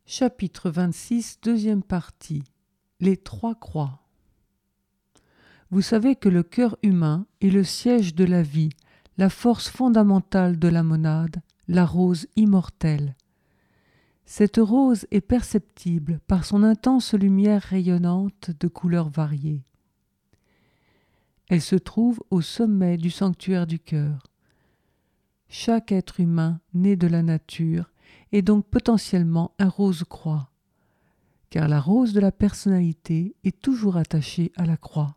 Chapitre 26, deuxième partie. Les trois croix. Vous savez que le cœur humain est le siège de la vie, la force fondamentale de la monade, la rose immortelle. Cette rose est perceptible par son intense lumière rayonnante de couleurs variées. Elle se trouve au sommet du sanctuaire du cœur. Chaque être humain né de la nature est donc potentiellement un rose-croix, car la rose de la personnalité est toujours attachée à la croix.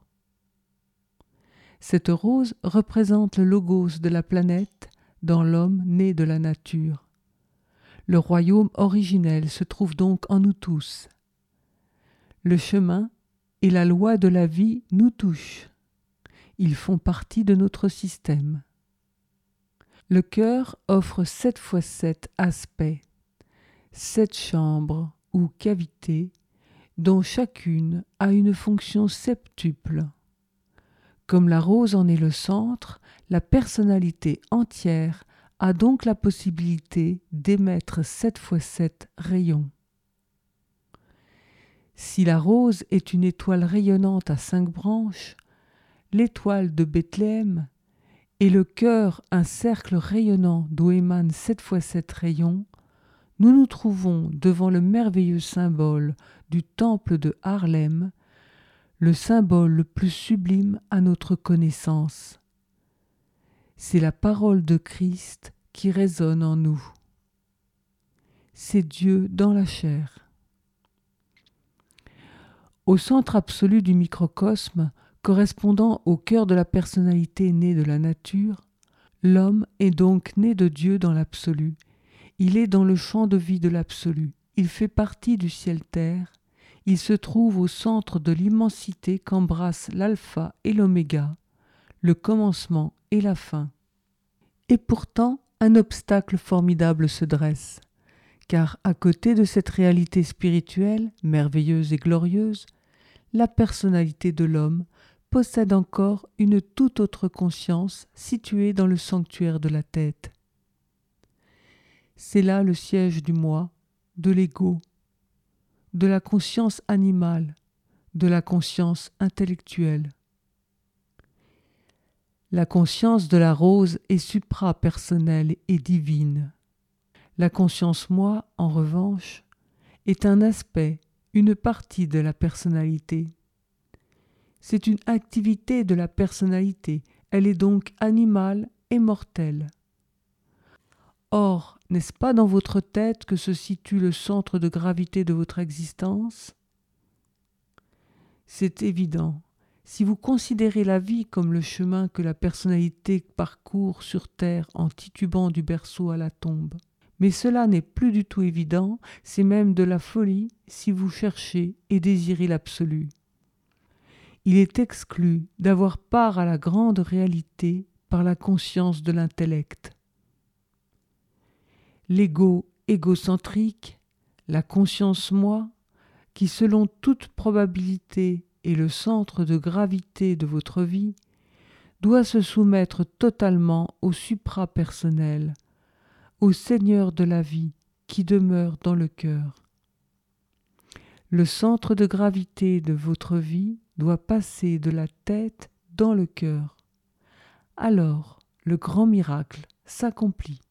Cette rose représente le logos de la planète dans l'homme né de la nature. Le royaume originel se trouve donc en nous tous. Le chemin et la loi de la vie nous touchent. Ils font partie de notre système. Le cœur offre 7 fois 7 aspects, 7 chambres ou cavités, dont chacune a une fonction septuple. Comme la rose en est le centre, la personnalité entière a donc la possibilité d'émettre 7 fois 7 rayons. Si la rose est une étoile rayonnante à 5 branches, l'étoile de Bethléem, et le cœur un cercle rayonnant d'où émanent 7 fois 7 rayons, nous nous trouvons devant le merveilleux symbole du temple de Harlem, le symbole le plus sublime à notre connaissance. C'est la parole de Christ qui résonne en nous. C'est Dieu dans la chair. Au centre absolu du microcosme, correspondant au cœur de la personnalité née de la nature, l'homme est donc né de Dieu dans l'absolu. Il est dans le champ de vie de l'absolu. Il fait partie du ciel-terre. Il se trouve au centre de l'immensité qu'embrassent l'alpha et l'oméga, le commencement et la fin. Et pourtant, un obstacle formidable se dresse, car à côté de cette réalité spirituelle, merveilleuse et glorieuse, la personnalité de l'homme possède encore une toute autre conscience située dans le sanctuaire de la tête. C'est là le siège du moi, de l'ego, de la conscience animale, de la conscience intellectuelle. La conscience de la rose est supra-personnelle et divine. La conscience moi, en revanche, est un aspect, une partie de la personnalité. C'est une activité de la personnalité, elle est donc animale et mortelle. Or, n'est-ce pas dans votre tête que se situe le centre de gravité de votre existence ? C'est évident. Si vous considérez la vie comme le chemin que la personnalité parcourt sur terre en titubant du berceau à la tombe. Mais cela n'est plus du tout évident, c'est même de la folie si vous cherchez et désirez l'absolu. Il est exclu d'avoir part à la grande réalité par la conscience de l'intellect. L'ego égocentrique, la conscience moi, qui selon toute probabilité est le centre de gravité de votre vie, doit se soumettre totalement au suprapersonnel, au Seigneur de la vie qui demeure dans le cœur. Le centre de gravité de votre vie doit passer de la tête dans le cœur. Alors, le grand miracle s'accomplit.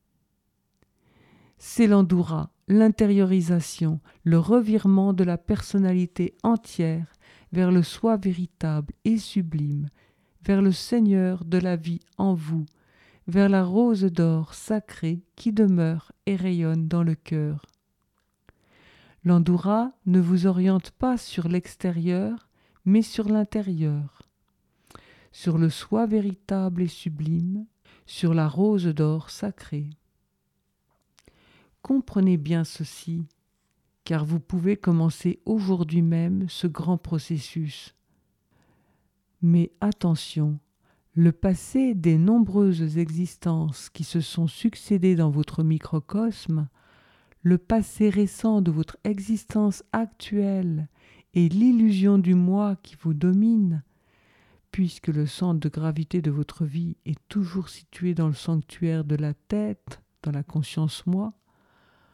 C'est l'endoura, l'intériorisation, le revirement de la personnalité entière vers le soi véritable et sublime, vers le Seigneur de la vie en vous, vers la rose d'or sacrée qui demeure et rayonne dans le cœur. L'endoura ne vous oriente pas sur l'extérieur, mais sur l'intérieur, sur le soi véritable et sublime, sur la rose d'or sacrée. Comprenez bien ceci, car vous pouvez commencer aujourd'hui même ce grand processus. Mais attention, le passé des nombreuses existences qui se sont succédées dans votre microcosme, le passé récent de votre existence actuelle et l'illusion du moi qui vous domine, puisque le centre de gravité de votre vie est toujours situé dans le sanctuaire de la tête, dans la conscience moi,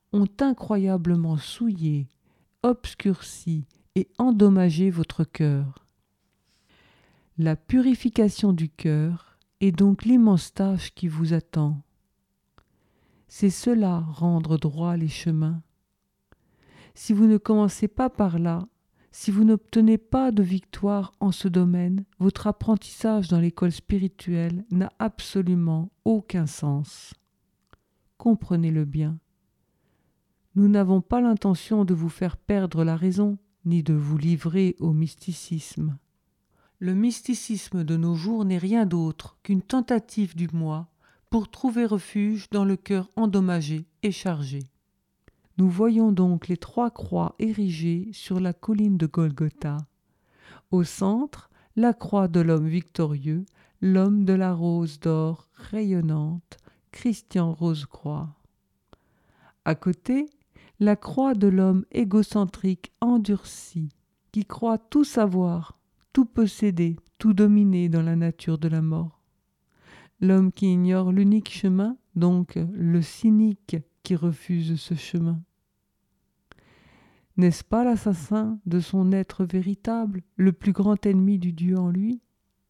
ont incroyablement souillé, obscurci et endommagé votre cœur. La purification du cœur est donc l'immense tâche qui vous attend. C'est cela, rendre droit les chemins. Si vous ne commencez pas par là, si vous n'obtenez pas de victoire en ce domaine, votre apprentissage dans l'école spirituelle n'a absolument aucun sens. Comprenez-le bien. Nous n'avons pas l'intention de vous faire perdre la raison, ni de vous livrer au mysticisme. Le mysticisme de nos jours n'est rien d'autre qu'une tentative du moi pour trouver refuge dans le cœur endommagé et chargé. Nous voyons donc les 3 croix érigées sur la colline de Golgotha. Au centre, la croix de l'homme victorieux, l'homme de la rose d'or rayonnante, Christian Rose-Croix. À côté, la croix de l'homme égocentrique endurci, qui croit tout savoir, tout posséder, tout dominer dans la nature de la mort. L'homme qui ignore l'unique chemin, donc le cynique qui refuse ce chemin. N'est-ce pas l'assassin de son être véritable, le plus grand ennemi du Dieu en lui?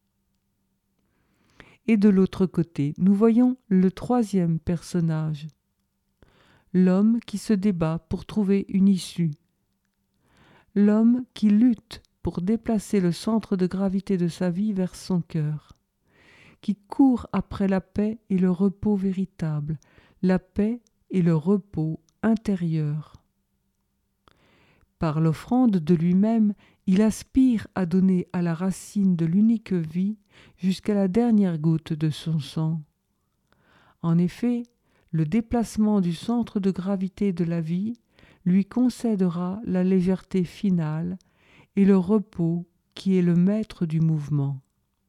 Et de l'autre côté, nous voyons le 3e personnage, l'homme qui se débat pour trouver une issue, l'homme qui lutte pour déplacer le centre de gravité de sa vie vers son cœur, qui court après la paix et le repos véritable, la paix et le repos intérieur. Par l'offrande de lui-même, il aspire à donner à la racine de l'unique vie jusqu'à la dernière goutte de son sang. En effet, le déplacement du centre de gravité de la vie lui concédera la légèreté finale et le repos qui est le maître du mouvement.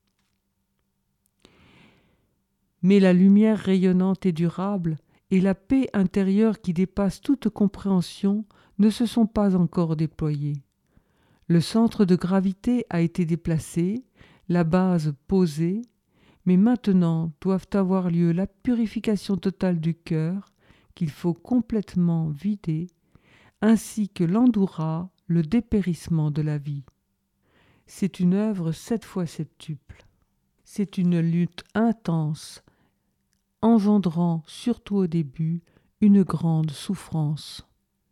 Mais la lumière rayonnante et durable et la paix intérieure qui dépasse toute compréhension ne se sont pas encore déployées. Le centre de gravité a été déplacé, la base posée, mais maintenant doivent avoir lieu la purification totale du cœur, qu'il faut complètement vider, ainsi que l'endoura, le dépérissement de la vie. C'est une œuvre 7 fois septuple. C'est une lutte intense, engendrant, surtout au début, une grande souffrance.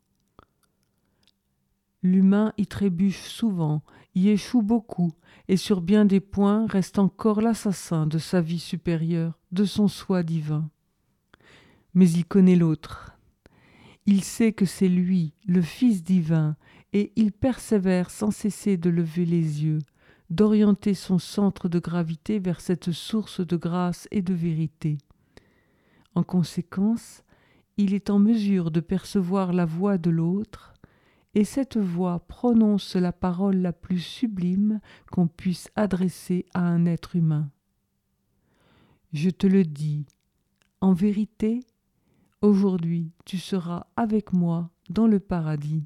L'humain y trébuche souvent, y échoue beaucoup, et sur bien des points reste encore l'assassin de sa vie supérieure, de son soi divin. Mais il connaît l'autre. Il sait que c'est lui, le Fils divin, et il persévère sans cesser de lever les yeux, d'orienter son centre de gravité vers cette source de grâce et de vérité. En conséquence, il est en mesure de percevoir la voix de l'autre, et cette voix prononce la parole la plus sublime qu'on puisse adresser à un être humain. Je te le dis, en vérité, aujourd'hui tu seras avec moi dans le paradis.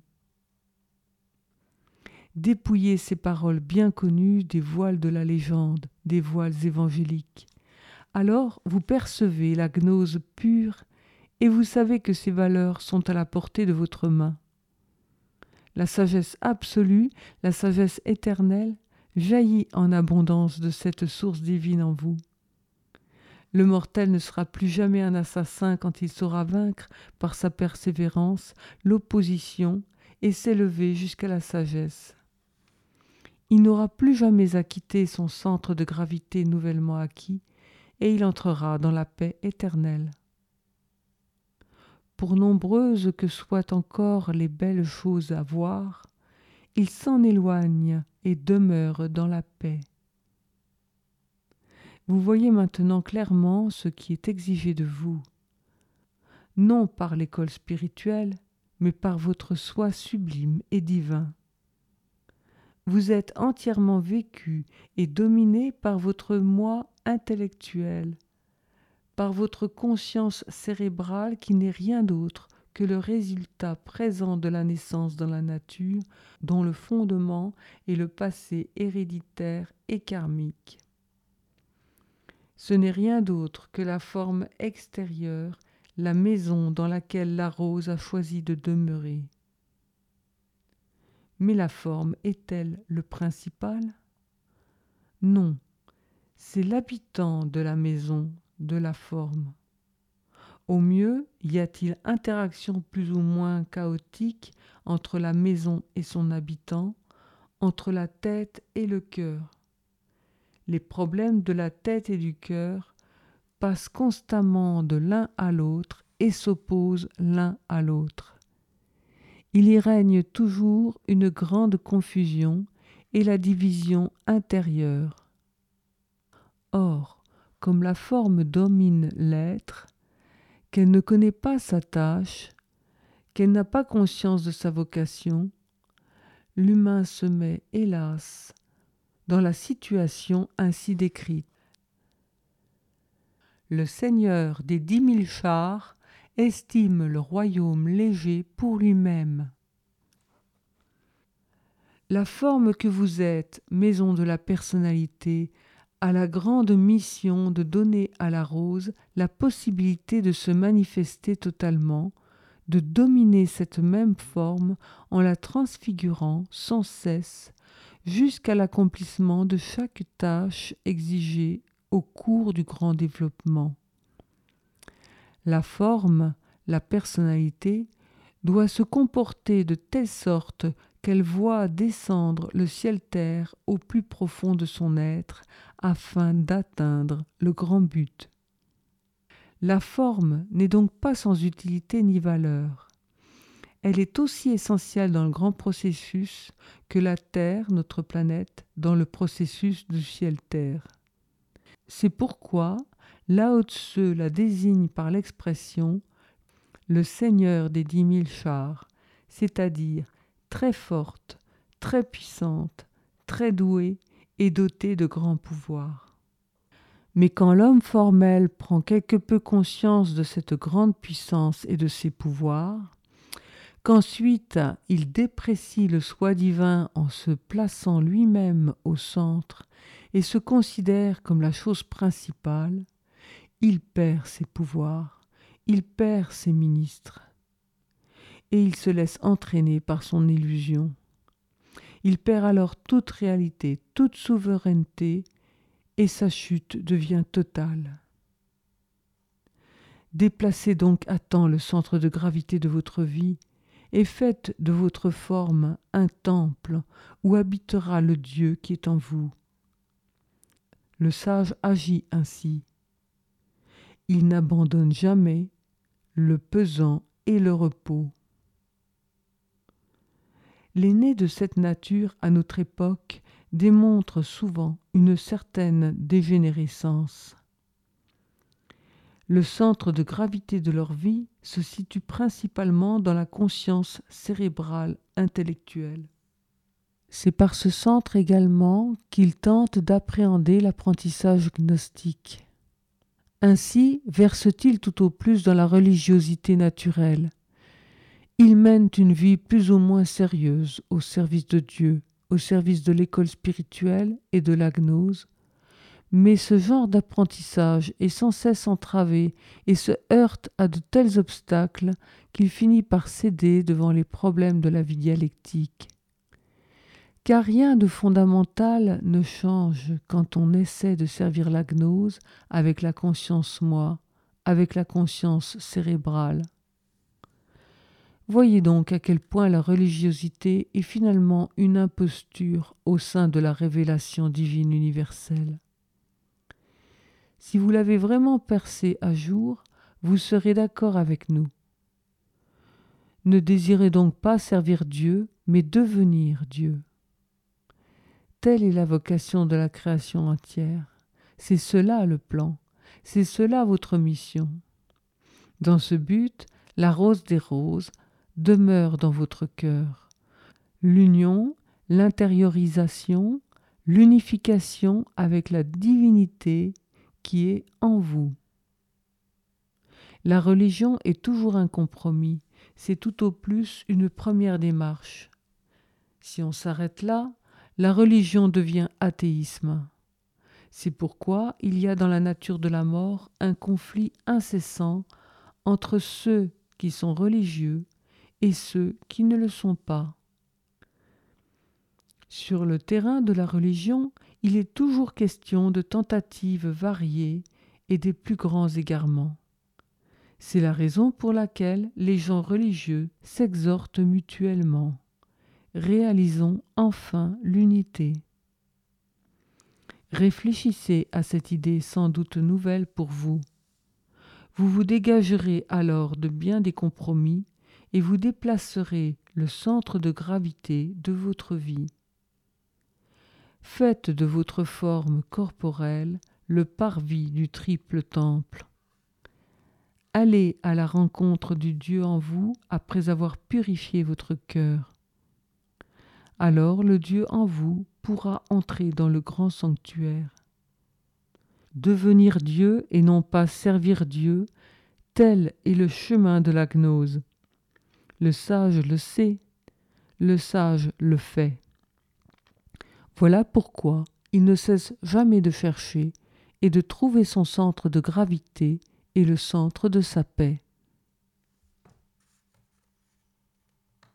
Dépouillez ces paroles bien connues des voiles de la légende, des voiles évangéliques. Alors vous percevez la gnose pure et vous savez que ces valeurs sont à la portée de votre main. La sagesse absolue, la sagesse éternelle, jaillit en abondance de cette source divine en vous. Le mortel ne sera plus jamais un assassin quand il saura vaincre par sa persévérance l'opposition et s'élever jusqu'à la sagesse. Il n'aura plus jamais à quitter son centre de gravité nouvellement acquis et il entrera dans la paix éternelle. Pour nombreuses que soient encore les belles choses à voir, il s'en éloigne et demeure dans la paix. Vous voyez maintenant clairement ce qui est exigé de vous, non par l'école spirituelle, mais par votre soi sublime et divin. Vous êtes entièrement vécu et dominé par votre moi intellectuel, par votre conscience cérébrale qui n'est rien d'autre que le résultat présent de la naissance dans la nature, dont le fondement est le passé héréditaire et karmique. Ce n'est rien d'autre que la forme extérieure, la maison dans laquelle la rose a choisi de demeurer. Mais la forme est-elle le principal? Non, c'est l'habitant de la maison, de la forme. Au mieux, y a-t-il interaction plus ou moins chaotique entre la maison et son habitant, entre la tête et le cœur. Les problèmes de la tête et du cœur passent constamment de l'un à l'autre et s'opposent l'un à l'autre. Il y règne toujours une grande confusion et la division intérieure. Or, comme la forme domine l'être, qu'elle ne connaît pas sa tâche, qu'elle n'a pas conscience de sa vocation, l'humain se met, hélas, dans la situation ainsi décrite. Le seigneur des 10 000 chars estime le royaume léger pour lui-même. La forme que vous êtes, maison de la personnalité, a la grande mission de donner à la rose la possibilité de se manifester totalement, de dominer cette même forme en la transfigurant sans cesse jusqu'à l'accomplissement de chaque tâche exigée au cours du grand développement. La forme, la personnalité, doit se comporter de telle sorte qu'elle voit descendre le ciel-terre au plus profond de son être afin d'atteindre le grand but. La forme n'est donc pas sans utilité ni valeur. Elle est aussi essentielle dans le grand processus que la Terre, notre planète, dans le processus du ciel-terre. C'est pourquoi Lao Tzu la désigne par l'expression « le seigneur des 10 000 chars », c'est-à-dire très forte, très puissante, très douée et dotée de grands pouvoirs. Mais quand l'homme formel prend quelque peu conscience de cette grande puissance et de ses pouvoirs, qu'ensuite il déprécie le soi divin en se plaçant lui-même au centre et se considère comme la chose principale, il perd ses pouvoirs, il perd ses ministres, et il se laisse entraîner par son illusion. Il perd alors toute réalité, toute souveraineté, et sa chute devient totale. Déplacez donc à temps le centre de gravité de votre vie, et faites de votre forme un temple où habitera le Dieu qui est en vous. Le sage agit ainsi. Il n'abandonne jamais le pesant et le repos. Les nés de cette nature à notre époque démontrent souvent une certaine dégénérescence. Le centre de gravité de leur vie se situe principalement dans la conscience cérébrale intellectuelle. C'est par ce centre également qu'ils tentent d'appréhender l'apprentissage gnostique. Ainsi versent-ils tout au plus dans la religiosité naturelle. Ils mènent une vie plus ou moins sérieuse au service de Dieu, au service de l'école spirituelle et de la gnose, mais ce genre d'apprentissage est sans cesse entravé et se heurte à de tels obstacles qu'il finit par céder devant les problèmes de la vie dialectique. Car rien de fondamental ne change quand on essaie de servir la gnose avec la conscience moi, avec la conscience cérébrale. Voyez donc à quel point la religiosité est finalement une imposture au sein de la révélation divine universelle. Si vous l'avez vraiment percée à jour, vous serez d'accord avec nous. Ne désirez donc pas servir Dieu, mais devenir Dieu. Telle est la vocation de la création entière. C'est cela le plan, c'est cela votre mission. Dans ce but, la rose des roses demeure dans votre cœur. L'union, l'intériorisation, l'unification avec la divinité qui est en vous. La religion est toujours un compromis, c'est tout au plus une première démarche. Si on s'arrête là, la religion devient athéisme. C'est pourquoi il y a dans la nature de la mort un conflit incessant entre ceux qui sont religieux et ceux qui ne le sont pas. Sur le terrain de la religion, il est toujours question de tentatives variées et des plus grands égarements. C'est la raison pour laquelle les gens religieux s'exhortent mutuellement. Réalisons enfin l'unité. Réfléchissez à cette idée sans doute nouvelle pour vous. Vous vous dégagerez alors de bien des compromis et vous déplacerez le centre de gravité de votre vie. Faites de votre forme corporelle le parvis du triple temple. Allez à la rencontre du Dieu en vous après avoir purifié votre cœur. Alors le Dieu en vous pourra entrer dans le grand sanctuaire. Devenir Dieu et non pas servir Dieu, tel est le chemin de la gnose. Le sage le sait, le sage le fait. Voilà pourquoi il ne cesse jamais de chercher et de trouver son centre de gravité et le centre de sa paix.